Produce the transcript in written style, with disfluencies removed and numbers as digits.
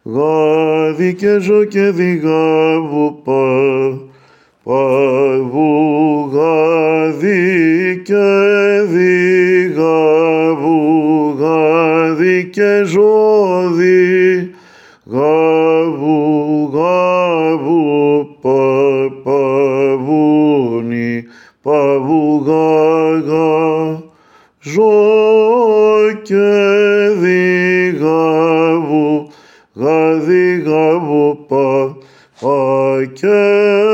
Γάδι και ζω και διγάβου παβού γάδι και διγάβου γάδι και ζώδι γάβου παβούνι παβού γάγα ζω και διγάβου γάδι γάβου πα και